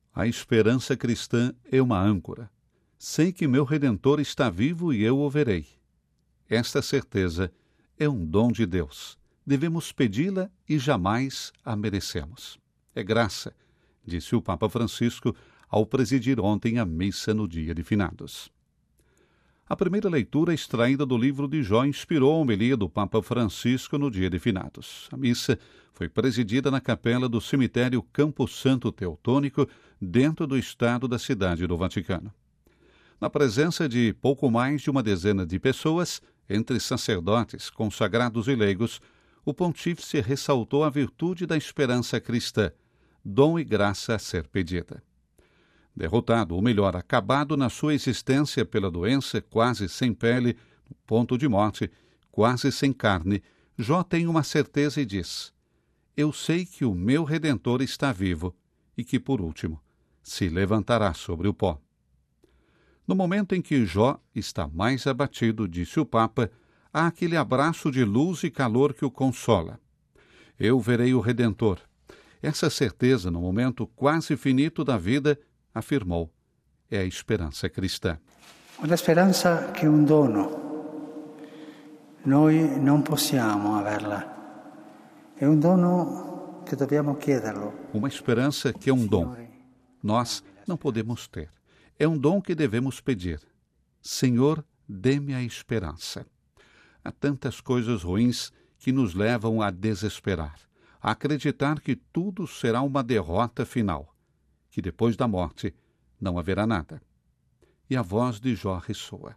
A esperança cristã é uma âncora. Sei que meu Redentor está vivo e eu o verei. Esta certeza é um dom de Deus. Devemos pedi-la e jamais a merecemos. É graça, disse o Papa Francisco ao presidir ontem a missa no dia de finados. A primeira leitura extraída do livro de Jó inspirou a homilia do Papa Francisco no dia de finados. A missa foi presidida na capela do cemitério Campo Santo Teutônico, dentro do estado da Cidade do Vaticano. Na presença de pouco mais de uma dezena de pessoas, entre sacerdotes, consagrados e leigos, o pontífice ressaltou a virtude da esperança cristã, dom e graça a ser pedida. Derrotado, ou melhor, acabado na sua existência pela doença, quase sem pele, no ponto de morte, quase sem carne, Jó tem uma certeza e diz: eu sei que o meu Redentor está vivo e que, por último, se levantará sobre o pó. No momento em que Jó está mais abatido, disse o Papa, há aquele abraço de luz e calor que o consola. Eu verei o Redentor. Essa certeza, no momento quase finito da vida, afirmou, é a esperança cristã. Una speranza che è un dono. Noi non possiamo averla. È un dono che dobbiamo chiederlo. Uma esperança que é um dom. Nós não podemos ter. É um dom que devemos pedir. Senhor, dê-me a esperança. Há tantas coisas ruins que nos levam a desesperar, a acreditar que tudo será uma derrota final, que depois da morte não haverá nada. E a voz de Jó ressoa.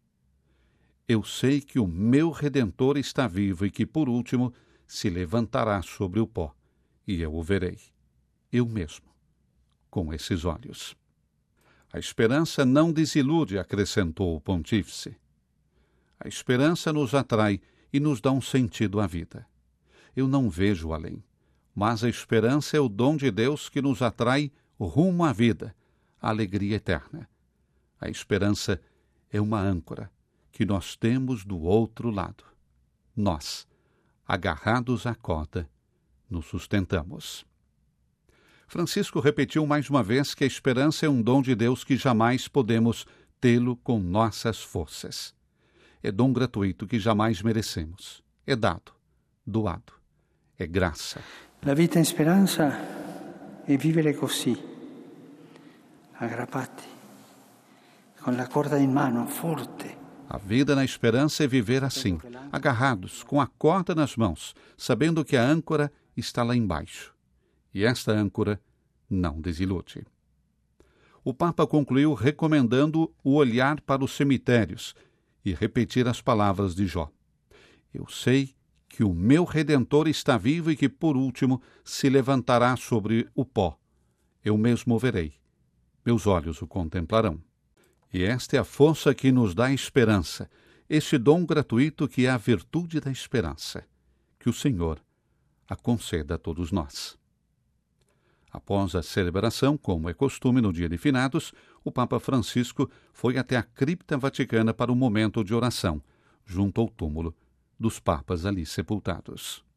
Eu sei que o meu Redentor está vivo e que, por último, se levantará sobre o pó, e eu o verei, eu mesmo, com esses olhos. A esperança não desilude, acrescentou o pontífice. A esperança nos atrai e nos dá um sentido à vida. Eu não vejo além, mas a esperança é o dom de Deus que nos atrai rumo à vida, à alegria eterna. A esperança é uma âncora que nós temos do outro lado. Nós, agarrados à corda, nos sustentamos. Francisco repetiu mais uma vez que a esperança é um dom de Deus que jamais podemos tê-lo com nossas forças. É dom gratuito que jamais merecemos. É dado, doado. É graça. La vita in speranza è vivere così, aggrappati, con la corda in mano, forte. A vida na esperança é viver assim, agarrados, com a corda nas mãos, sabendo que a âncora está lá embaixo. E esta âncora não desilude. O Papa concluiu recomendando o olhar para os cemitérios e repetir as palavras de Jó. Eu sei que o meu Redentor está vivo e que, por último, se levantará sobre o pó. Eu mesmo o verei. Meus olhos o contemplarão. E esta é a força que nos dá esperança, este dom gratuito que é a virtude da esperança. Que o Senhor a conceda a todos nós. Após a celebração, como é costume no dia de finados, o Papa Francisco foi até a cripta vaticana para um momento de oração, junto ao túmulo dos papas ali sepultados.